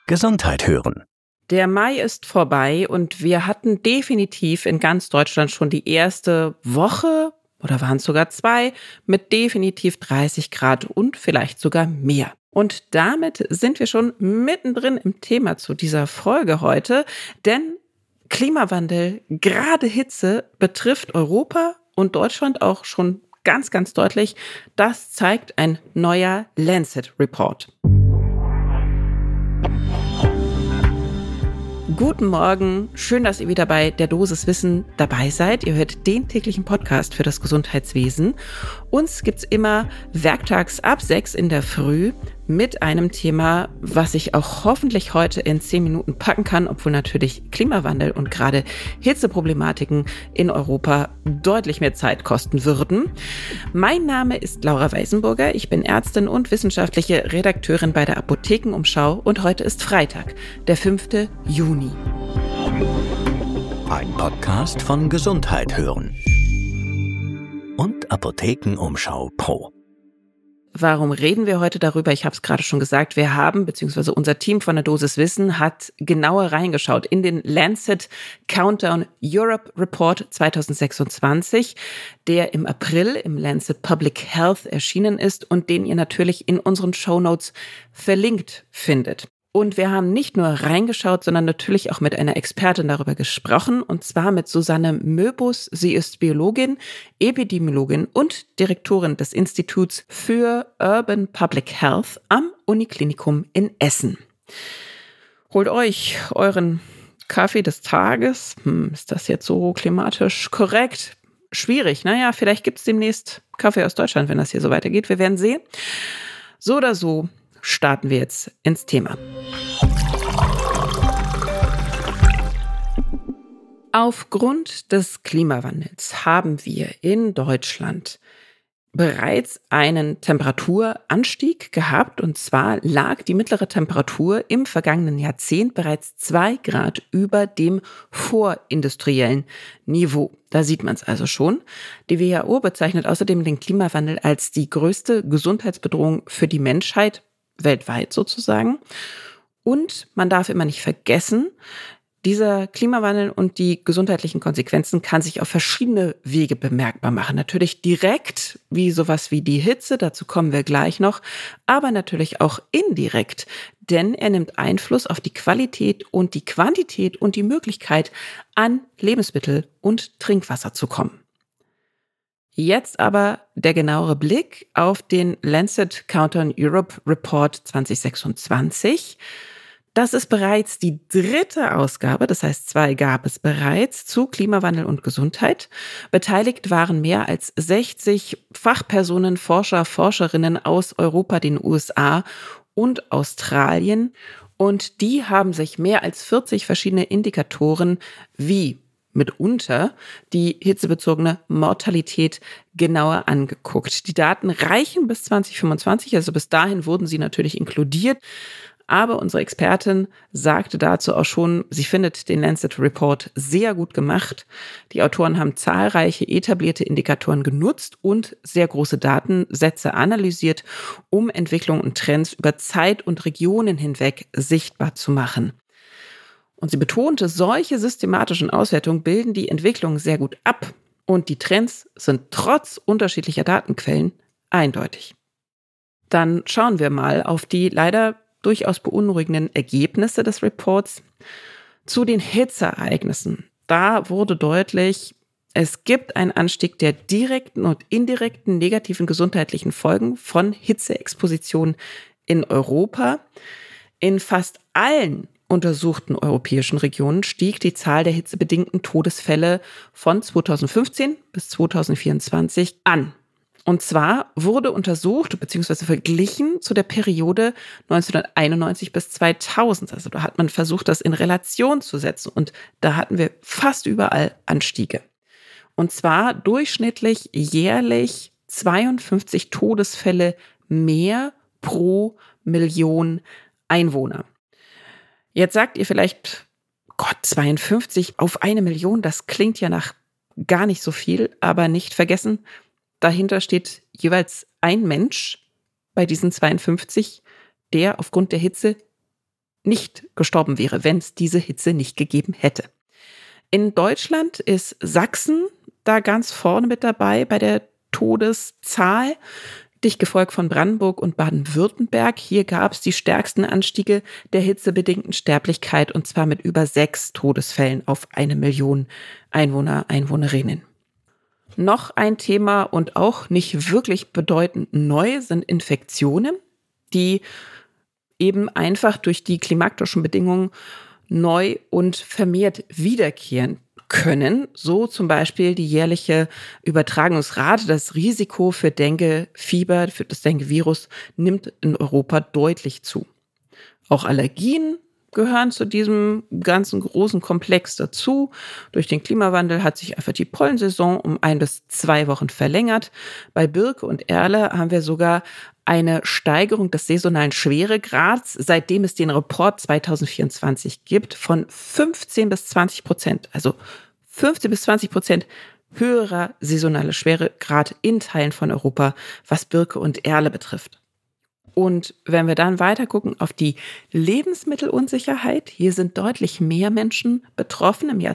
Gesundheit hören. Der Mai ist vorbei und wir hatten definitiv in ganz Deutschland schon die erste Woche oder waren es sogar 2 mit definitiv 30 Grad und vielleicht sogar mehr. Und damit sind wir schon mittendrin im Thema zu dieser Folge heute, denn Klimawandel, gerade Hitze, betrifft Europa und Deutschland auch schon ganz, ganz deutlich. Das zeigt ein neuer Lancet-Report. Guten Morgen, schön, dass ihr wieder bei der Dosis Wissen dabei seid. Ihr hört den täglichen Podcast für das Gesundheitswesen. Uns gibt's immer werktags ab 6 in der Früh mit einem Thema, was ich auch hoffentlich heute in 10 Minuten packen kann, obwohl natürlich Klimawandel und gerade Hitzeproblematiken in Europa deutlich mehr Zeit kosten würden. Mein Name ist Laura Weisenburger, ich bin Ärztin und wissenschaftliche Redakteurin bei der Apothekenumschau und heute ist Freitag, der 5. Juni. Ein Podcast von Gesundheit hören und Apothekenumschau Pro. Warum reden wir heute darüber? Ich habe es gerade schon gesagt, wir haben, beziehungsweise unser Team von der Dosis Wissen hat genauer reingeschaut in den Lancet Countdown Europe Report 2026, der im April im Lancet Public Health erschienen ist und den ihr natürlich in unseren Shownotes verlinkt findet. Und wir haben nicht nur reingeschaut, sondern natürlich auch mit einer Expertin darüber gesprochen, und zwar mit Susanne Möbus. Sie ist Biologin, Epidemiologin und Direktorin des Instituts für Urban Public Health am Uniklinikum in Essen. Holt euch euren Kaffee des Tages. Ist das jetzt so klimatisch korrekt? Schwierig. Naja, vielleicht gibt es demnächst Kaffee aus Deutschland, wenn das hier so weitergeht. Wir werden sehen. So oder so starten wir jetzt ins Thema. Aufgrund des Klimawandels haben wir in Deutschland bereits einen Temperaturanstieg gehabt, und zwar lag die mittlere Temperatur im vergangenen Jahrzehnt bereits 2 Grad über dem vorindustriellen Niveau. Da sieht man es also schon. Die WHO bezeichnet außerdem den Klimawandel als die größte Gesundheitsbedrohung für die Menschheit, weltweit sozusagen. Und man darf immer nicht vergessen, dieser Klimawandel und die gesundheitlichen Konsequenzen kann sich auf verschiedene Wege bemerkbar machen. Natürlich direkt, wie sowas wie die Hitze, dazu kommen wir gleich noch, aber natürlich auch indirekt, denn er nimmt Einfluss auf die Qualität und die Quantität und die Möglichkeit, an Lebensmittel und Trinkwasser zu kommen. Jetzt aber der genauere Blick auf den Lancet Countdown Europe Report 2026. Das ist bereits die 3. Ausgabe, das heißt 2 gab es bereits, zu Klimawandel und Gesundheit. Beteiligt waren mehr als 60 Fachpersonen, Forscher, Forscherinnen aus Europa, den USA und Australien. Und die haben sich mehr als 40 verschiedene Indikatoren wie mitunter die hitzebezogene Mortalität genauer angeguckt. Die Daten reichen bis 2025, also bis dahin wurden sie natürlich inkludiert. Aber unsere Expertin sagte dazu auch schon, sie findet den Lancet Report sehr gut gemacht. Die Autoren haben zahlreiche etablierte Indikatoren genutzt und sehr große Datensätze analysiert, um Entwicklungen und Trends über Zeit und Regionen hinweg sichtbar zu machen. Und sie betonte, solche systematischen Auswertungen bilden die Entwicklung sehr gut ab und die Trends sind trotz unterschiedlicher Datenquellen eindeutig. Dann schauen wir mal auf die leider durchaus beunruhigenden Ergebnisse des Reports. Zu den Hitzeereignissen. Da wurde deutlich, es gibt einen Anstieg der direkten und indirekten negativen gesundheitlichen Folgen von Hitzeexposition in Europa. In fast allen untersuchten europäischen Regionen stieg die Zahl der hitzebedingten Todesfälle von 2015 bis 2024 an. Und zwar wurde untersucht bzw. verglichen zu der Periode 1991 bis 2000. Also da hat man versucht, das in Relation zu setzen. Und da hatten wir fast überall Anstiege. Und zwar durchschnittlich jährlich 52 Todesfälle mehr pro Million Einwohner. Jetzt sagt ihr vielleicht, Gott, 52 auf 1 Million, das klingt ja nach gar nicht so viel, aber nicht vergessen, dahinter steht jeweils ein Mensch bei diesen 52, der aufgrund der Hitze nicht gestorben wäre, wenn es diese Hitze nicht gegeben hätte. In Deutschland ist Sachsen da ganz vorne mit dabei bei der Todeszahl, dicht gefolgt von Brandenburg und Baden-Württemberg. Hier gab es die stärksten Anstiege der hitzebedingten Sterblichkeit, und zwar mit über 6 Todesfällen auf 1 Million Einwohner, Einwohnerinnen. Noch ein Thema und auch nicht wirklich bedeutend neu sind Infektionen, die eben einfach durch die klimatischen Bedingungen neu und vermehrt wiederkehren können. So zum Beispiel die jährliche Übertragungsrate. Das Risiko für Dengue-Fieber, für das Dengue-Virus nimmt in Europa deutlich zu. Auch Allergien gehören zu diesem ganzen großen Komplex dazu. Durch den Klimawandel hat sich einfach die Pollensaison um 1 bis 2 Wochen verlängert. Bei Birke und Erle haben wir sogar eine Steigerung des saisonalen Schweregrads, seitdem es den Report 2024 gibt, von 15 bis 20%. Also 15 bis 20% höherer saisonaler Schweregrad in Teilen von Europa, was Birke und Erle betrifft. Und wenn wir dann weiter gucken auf die Lebensmittelunsicherheit, hier sind deutlich mehr Menschen betroffen. Im Jahr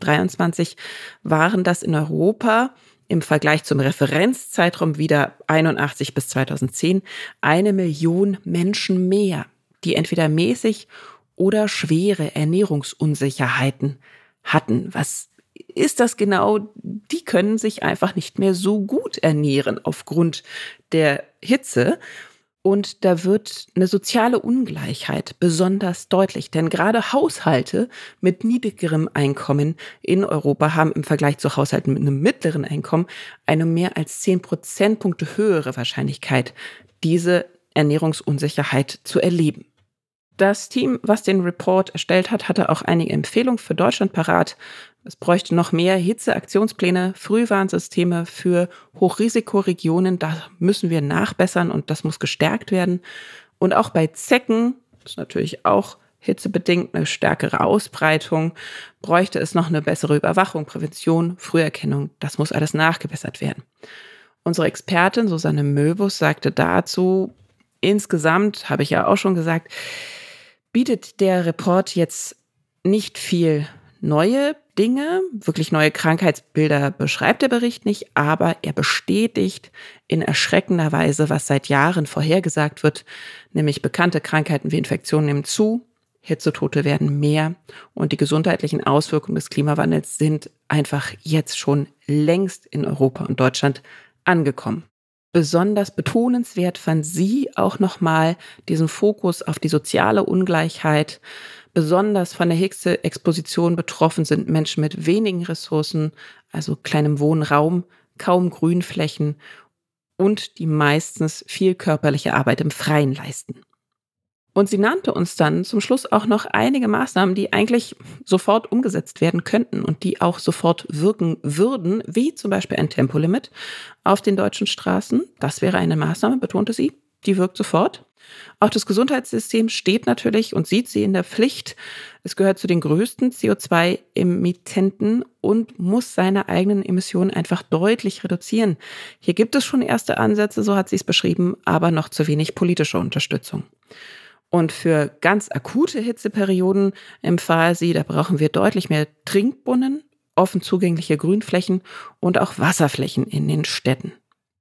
2023 waren das in Europa im Vergleich zum Referenzzeitraum wieder 81 bis 2010 1 Million Menschen mehr, die entweder mäßig oder schwere Ernährungsunsicherheiten hatten. Was ist das genau? Die können sich einfach nicht mehr so gut ernähren aufgrund der Hitze. Und da wird eine soziale Ungleichheit besonders deutlich, denn gerade Haushalte mit niedrigerem Einkommen in Europa haben im Vergleich zu Haushalten mit einem mittleren Einkommen eine mehr als 10 Prozentpunkte höhere Wahrscheinlichkeit, diese Ernährungsunsicherheit zu erleben. Das Team, was den Report erstellt hat, hatte auch einige Empfehlungen für Deutschland parat. Es bräuchte noch mehr Hitzeaktionspläne, Frühwarnsysteme für Hochrisikoregionen. Da müssen wir nachbessern und das muss gestärkt werden. Und auch bei Zecken, das ist natürlich auch hitzebedingt eine stärkere Ausbreitung, bräuchte es noch eine bessere Überwachung, Prävention, Früherkennung. Das muss alles nachgebessert werden. Unsere Expertin Susanne Möbus sagte dazu, insgesamt, habe ich ja auch schon gesagt, bietet der Report jetzt nicht viel neue Dinge, wirklich neue Krankheitsbilder beschreibt der Bericht nicht, aber er bestätigt in erschreckender Weise, was seit Jahren vorhergesagt wird, nämlich bekannte Krankheiten wie Infektionen nehmen zu, Hitzetote werden mehr und die gesundheitlichen Auswirkungen des Klimawandels sind einfach jetzt schon längst in Europa und Deutschland angekommen. Besonders betonenswert fand sie auch nochmal diesen Fokus auf die soziale Ungleichheit. Besonders von der Hitzeexposition betroffen sind Menschen mit wenigen Ressourcen, also kleinem Wohnraum, kaum Grünflächen und die meistens viel körperliche Arbeit im Freien leisten. Und sie nannte uns dann zum Schluss auch noch einige Maßnahmen, die eigentlich sofort umgesetzt werden könnten und die auch sofort wirken würden, wie zum Beispiel ein Tempolimit auf den deutschen Straßen. Das wäre eine Maßnahme, betonte sie, die wirkt sofort. Auch das Gesundheitssystem steht natürlich und sieht sie in der Pflicht. Es gehört zu den größten CO2-Emittenten und muss seine eigenen Emissionen einfach deutlich reduzieren. Hier gibt es schon erste Ansätze, so hat sie es beschrieben, aber noch zu wenig politische Unterstützung. Und für ganz akute Hitzeperioden empfahl sie, da brauchen wir deutlich mehr Trinkbrunnen, offen zugängliche Grünflächen und auch Wasserflächen in den Städten.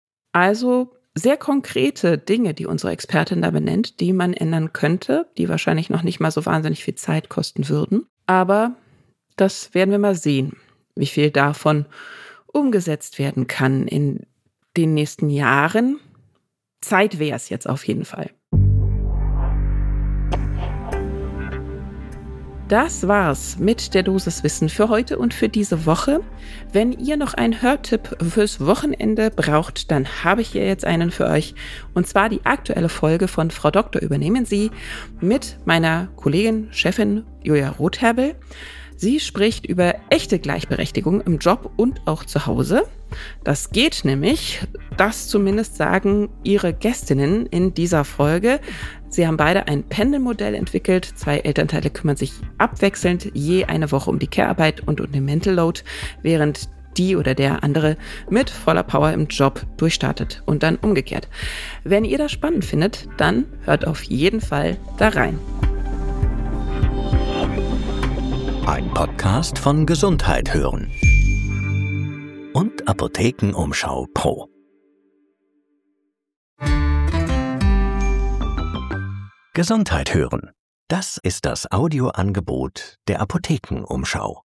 Also sehr konkrete Dinge, die unsere Expertin da benennt, die man ändern könnte, die wahrscheinlich noch nicht mal so wahnsinnig viel Zeit kosten würden. Aber das werden wir mal sehen, wie viel davon umgesetzt werden kann in den nächsten Jahren. Zeit wäre es jetzt auf jeden Fall. Das war's mit der Dosis Wissen für heute und für diese Woche. Wenn ihr noch einen Hörtipp fürs Wochenende braucht, dann habe ich hier jetzt einen für euch. Und zwar die aktuelle Folge von Frau Doktor übernehmen Sie mit meiner Kollegin, Chefin Julia Rotherbel. Sie spricht über echte Gleichberechtigung im Job und auch zu Hause. Das geht nämlich, das zumindest sagen ihre Gästinnen in dieser Folge. Sie haben beide ein Pendelmodell entwickelt. 2 Elternteile kümmern sich abwechselnd je eine Woche um die Care-Arbeit und um den Mental Load, während die oder der andere mit voller Power im Job durchstartet und dann umgekehrt. Wenn ihr das spannend findet, dann hört auf jeden Fall da rein. Ein Podcast von Gesundheit hören und Apothekenumschau Pro. Gesundheit hören. Das ist das Audioangebot der Apothekenumschau.